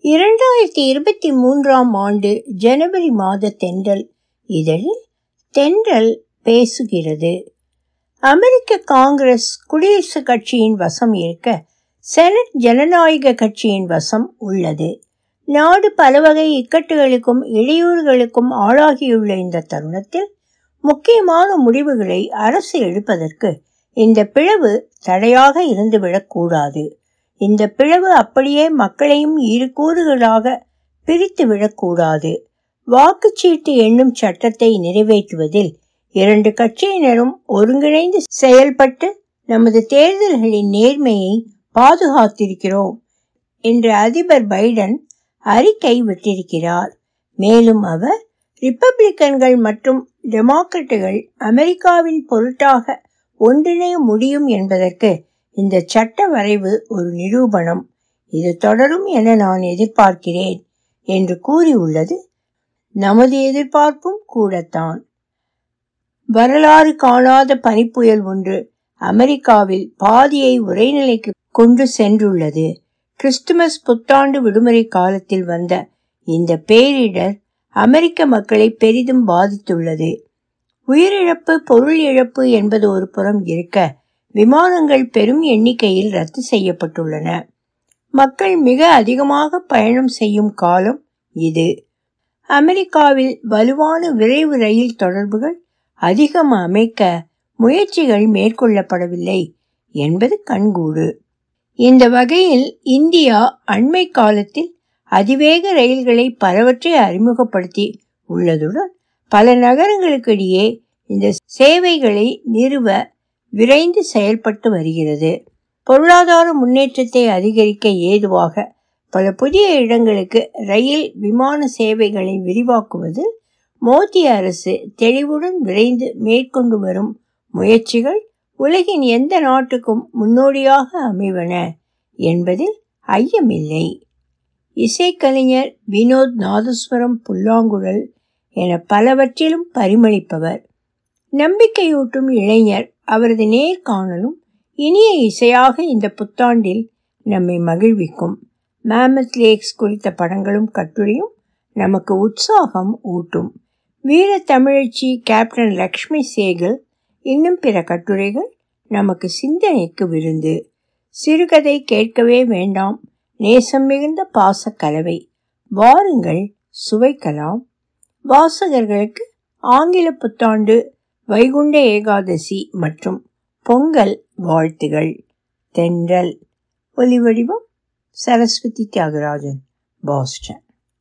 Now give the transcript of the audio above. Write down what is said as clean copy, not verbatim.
2023 ஜனவரி மாத தென்றல் இதழில் தென்றல் பேசுகிறது. அமெரிக்க காங்கிரஸ் குடியரசுக் கட்சியின் வசம் இருக்க செனட் ஜனநாயக கட்சியின் வசம் உள்ளது. நாடு பலவகை இக்கட்டுகளுக்கும் இடையூறுகளுக்கும் ஆளாகியுள்ள இந்த தருணத்தில் முக்கியமான முடிவுகளை அரசு எடுப்பதற்கு இந்த பிளவு தடையாக இருந்துவிடக்கூடாது. இந்த பிளவு அப்படியே மக்களையும் இரு கூறுகளாக பிரித்து விடக்கூடாது. வாக்குச்சீட்டு எண்ணும் சட்டத்தை நிறைவேற்றுவதில் இரண்டு கட்சியினரும் ஒருங்கிணைந்து செயல்பட்டு நமது தேர்தல்களின் நேர்மையை பாதுகாத்திருக்கிறோம் என்று அதிபர் பைடன் அறிக்கை விட்டிருக்கிறார். மேலும் அவர் ரிப்பப்ளிக்கன்கள் மற்றும் டெமோக்ராட்டுகள் அமெரிக்காவின் பொருட்டாக ஒன்றிணைய முடியும் என்பதற்கு இந்த சட்ட வரைவு ஒரு நிரூபணம். இது தொடரும் என நான் எதிர்பார்க்கிறேன் என்று கூறியுள்ளது நமது எதிர்பார்ப்பும் கூடத்தான். வரலாறு காணாத பனிப்புயல் ஒன்று அமெரிக்காவில் பாதியை உறைநிலைக்கு கொண்டு சென்றுள்ளது. கிறிஸ்துமஸ் புத்தாண்டு விடுமுறை காலத்தில் வந்த இந்த பேரிடர் அமெரிக்க மக்களை பெரிதும் பாதித்துள்ளது. உயிரிழப்பு, பொருள் இழப்பு என்பது ஒரு புறம் இருக்க, விமானங்கள் பெரும் எண்ணிக்கையில் ரத்து செய்யப்பட்டுள்ளன. மக்கள் மிக அதிகமாக பயணம் செய்யும் காலம் இது. அமெரிக்காவில் வலுவான விரைவு ரயில் தொடர்புகள் அதிகம் அமைக்க முயற்சிகள் மேற்கொள்ளப்படவில்லை என்பது கண்கூடு. இந்த வகையில் இந்தியா அண்மை காலத்தில் அதிவேக ரயில்களை பலவற்றை அறிமுகப்படுத்தி உள்ளதுடன் பல நகரங்களுக்கு இடையே இந்த சேவைகளை நிறுவ விரைந்து செயல்பட்டு வருகிறது. பொருளாதார முன்னேற்றத்தை அதிகரிக்க ஏதுவாக பல புதிய இடங்களுக்கு ரயில், விமான சேவைகளை விரிவாக்குவது மோடி அரசு தெளிவுடன் விரைந்து மேற்கொண்டு வரும் முயற்சிகள் உலகின் எந்த நாட்டுக்கும் முன்னோடியாக அமைவன என்பதில் ஐயமில்லை. இசைக்கலைஞர் வினோத் நாதஸ்வரம், புல்லாங்குழல் என பலவற்றிலும் பரிமளிப்பவர். நம்பிக்கையூட்டும் இளைஞர். அவரது நேர்காணலும் இனிய இசையாக இந்த புத்தாண்டில் நம்மை மகிழ்விக்கும். மேமத் லேக்ஸ் குறித்த படங்களும் கட்டுரையும் நமக்கு உற்சாகம் ஊட்டும். வீர தமிழச்சி கேப்டன் லக்ஷ்மி சேகல் இன்னும் பிற கட்டுரைகள் நமக்கு சிந்தனைக்கு விருந்து. சிறுகதை கேட்கவே வேண்டாம், நேசம் மிகுந்த பாச கலவை. வாருங்கள், சுவைக்கலாம். வாசகர்களுக்கு ஆங்கில புத்தாண்டு, வைகுண்ட ஏகாதசி மற்றும் பொங்கல் வாழ்த்துகள். தென்றல். ஒலிவடிவம் சரஸ்வதி தியாகராஜன், பாஸ்டன்.